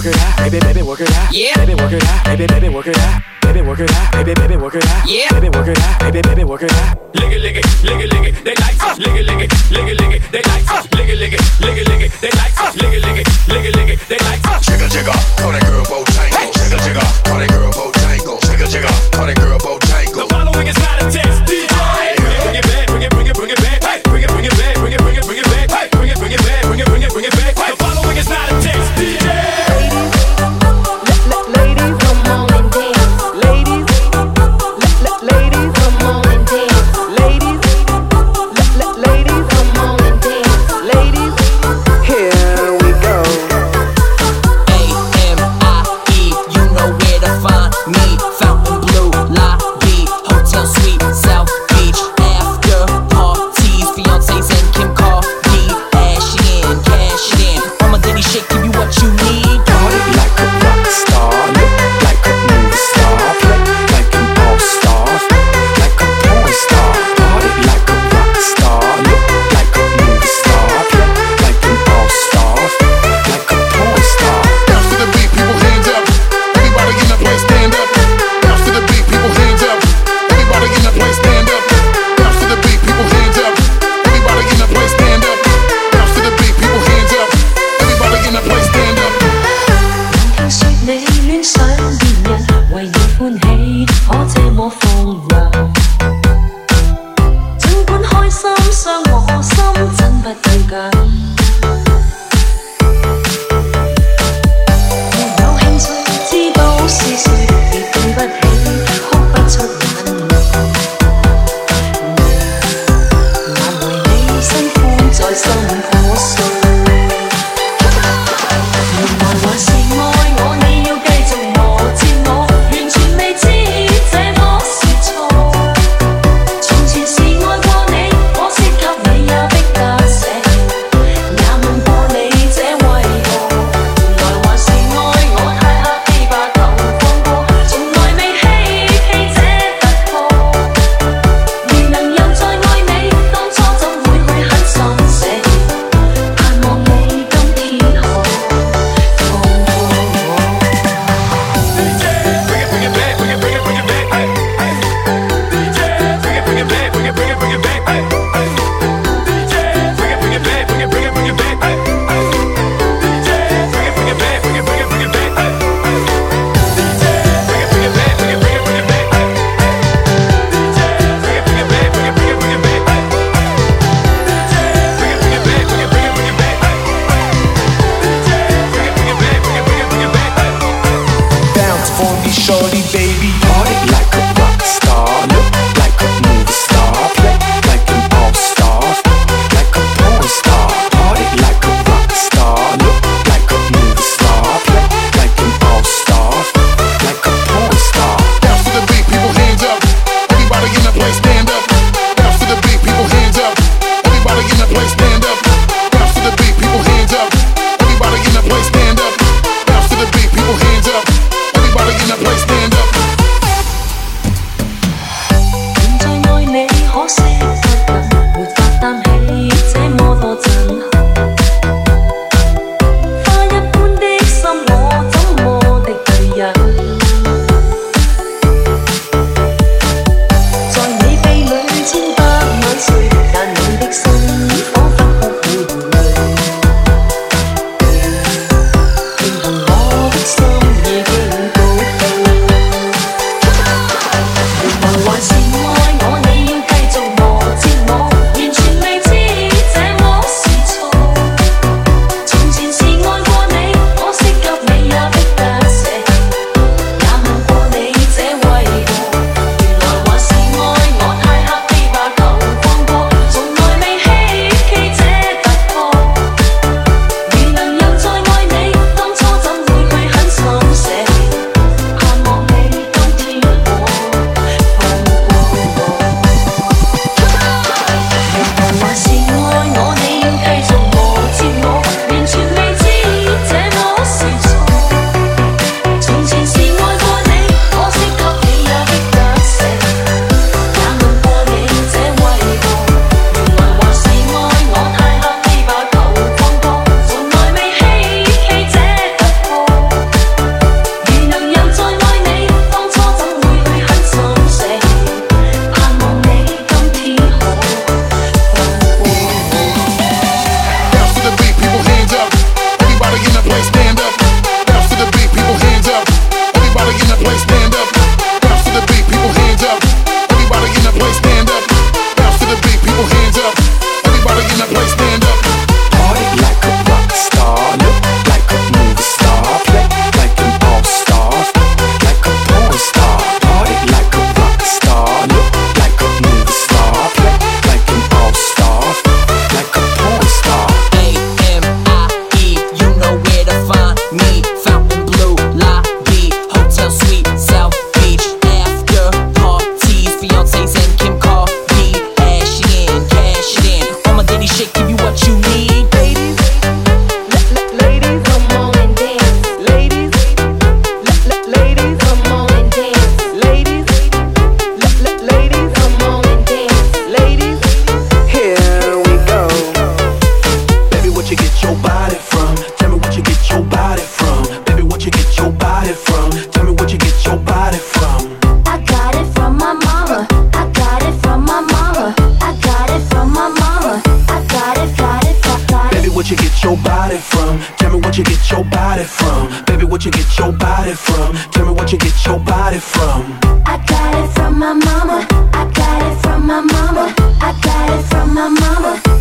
work it out, baby, baby, work it out. Yeah, baby, work it out, baby, baby, work it out. Baby, work it out, baby, baby, work it out. Yeah, baby, work it out, baby, baby, work it out. Lick it, lick it, lick it, lick it. They like us. Lick it, lick it, lick it, lick it. They like us. Lick it, lick it, lick it, lick it. They like us. Lick it, lick it, lick it, lick it. They like us. Jigga, jigga, call that girl Bojangle. Jigga, jigga, call that girl Bojangle. Jigga, jigga, call that girl Bojangle. The following is not a test, DJ. Bring it back, bring it, bring it, bring it back. Bring it, bring it back, bring it, bring it, bring it back. Bring it, bring it back, bring it, bring it, bring it back. The following is not a test, DJ. Ladies, come on and dance. Ladies, ladies, come on and dance. Ladies, ladies, come on and dance. Ladies, here we go. A-M-I-E, you know where to find me. Fountain Blue, Lobby, Hotel Suite, South Beach. After parties, fiancés and Kim Kardashian, cash it in. On my daily shit, give you what you need. Party like a rock star, look like a movie star, play like an all-star, like a porn star. Party like a rock star, look like a movie star, play like an all-star, like a porn star. Bounce to the beat, people hands up. Everybody in the place stand up. Bounce to the beat, people hands up. Everybody in the place stand up. Bounce to the beat, people hands up. Everybody in the place stand up. Bounce to the beat, people hands up. Everybody in the place stand up. 聽說你戀上別人，為你歡喜，可這麼放任？儘管開心傷我心，真不對勁。沒有興趣知道是誰，亦對不起，哭不出眼淚。難為你新歡在心破碎。原來還是愛我，你要繼續磨折我，完全未知這麼是錯。從前是愛過你，可惜給你也逼得捨棄，也問過你這為何？原來還是愛我，太客氣吧，投放過，從來未希冀這突破。如能又再愛你，當初怎會去狠心捨棄？盼望你今天可。 Bounce for me, shorty, baby. Party like a rock star, look like a movie star, play like an all-star, like a porn star. Party like a rock star, look like a movie star, play like an all-star, like a porn star. Bounce to the beat, people hands up. Everybody in the place stand up. Bounce to the beat, people hands up. Everybody in the place stand up. Bounce to the beat, people hands up. Everybody in the place stand up. Bounce to the beat, people hands up. Everybody in the place stand up. you get your body from? Tell me what you get your body from? Baby, what you get your body from? Tell me what you get your body from? I got it from my mama. I got it from my mama. I got it from my mama.